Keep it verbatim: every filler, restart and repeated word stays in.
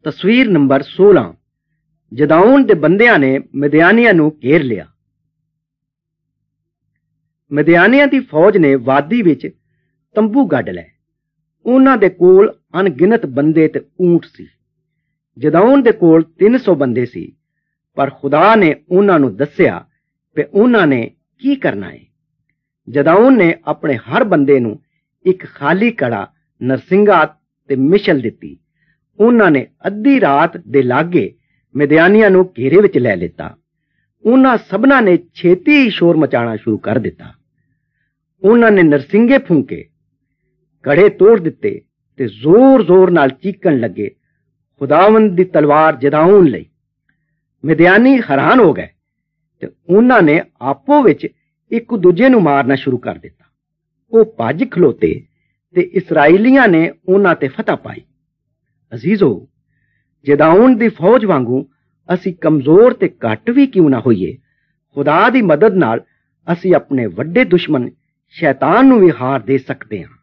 ਤਸਵੀਰ ਨੰਬਰ ਸੋਲਾਂ। ਜਦਾਊਨ ਦੇ ਬੰਦਿਆਂ ਨੇ ਮਿਦਿਆਨੀਆਂ ਨੂੰ ਘੇਰ ਲਿਆ। ਮਿਦਿਆਨੀਆਂ ਦੀ ਫੌਜ ਨੇ ਵਾਦੀ ਵਿੱਚ ਤੰਬੂ ਗੱਡ ਲਏ। ਉਹਨਾਂ ਦੇ ਕੋਲ ਅਣਗਿਣਤ ਬੰਦੇ ਤੇ ਊਂਟ ਸੀ। ਜਦਾਊਨ ਦੇ ਕੋਲ ਤਿੰਨ ਸੌ ਬੰਦੇ ਸੀ, ਪਰ ਖੁਦਾ ਨੇ ਉਹਨਾਂ ਨੂੰ ਦੱਸਿਆ ਕਿ ਉਹਨਾਂ ਨੇ ਕੀ ਕਰਨਾ ਹੈ। ਜਦਾਊਨ ਨੇ ਆਪਣੇ ਹਰ ਬੰਦੇ ਨੂੰ ਇੱਕ ਖਾਲੀ ਕੜਾ, ਨਰਸਿੰਗਾ ਤੇ ਮਿਸ਼ਲ ਦਿੱਤੀ। ਉਹਨਾਂ ਨੇ ਅੱਧੀ ਰਾਤ ਦੇ ਲਾਗੇ ਮਿਦਿਆਨੀਆਂ ਨੂੰ ਘੇਰੇ ਵਿੱਚ ਲੈ ਲਿੱਤਾ। ਉਹਨਾਂ ਸਭਨਾਂ ਨੇ ਛੇਤੀ ਹੀ ਸ਼ੋਰ ਮਚਾਉਣਾ ਸ਼ੁਰੂ ਕਰ ਦਿੱਤਾ। ਉਹਨਾਂ ਨੇ ਨਰਸਿੰਗੇ ਫੂਕੇ, ਕੜੇ ਤੋੜ ਦਿੱਤੇ ਤੇ ਜ਼ੋਰ-ਜ਼ੋਰ ਨਾਲ ਚੀਕਣ ਲੱਗੇ, ਖੁਦਾਵੰਦ ਦੀ ਤਲਵਾਰ ਜਦਾਊਨ ਲਈ। ਮਿਦਿਆਨੀ ਹੈਰਾਨ ਹੋ ਗਏ ਤੇ ਉਹਨਾਂ ਨੇ ਆਪੋ ਵਿੱਚ ਇੱਕ ਦੂਜੇ ਨੂੰ ਮਾਰਨਾ ਸ਼ੁਰੂ ਕਰ ਦਿੱਤਾ। ਉਹ ਭੱਜ ਖਲੋਤੇ ਤੇ ਇਸਰਾਈਲੀਆਂ ਨੇ ਉਹਨਾਂ ਤੇ ਫਤਹ ਪਾਈ। ਅਜ਼ੀਜ਼ੋ, ਜਦਾਊਨ ਦੀ ਫੌਜ ਵਾਂਗੂ ਅਸੀਂ ਕਮਜ਼ੋਰ ਤੇ ਘੱਟ ਵੀ ਕਿਉਂ ਨਾ ਹੋਈਏ, ਖੁਦਾ ਦੀ ਮਦਦ ਨਾਲ ਅਸੀਂ ਆਪਣੇ ਵੱਡੇ ਦੁਸ਼ਮਣ ਸ਼ੈਤਾਨ ਨੂੰ ਵੀ ਹਾਰ ਦੇ ਸਕਦੇ ਹਾਂ।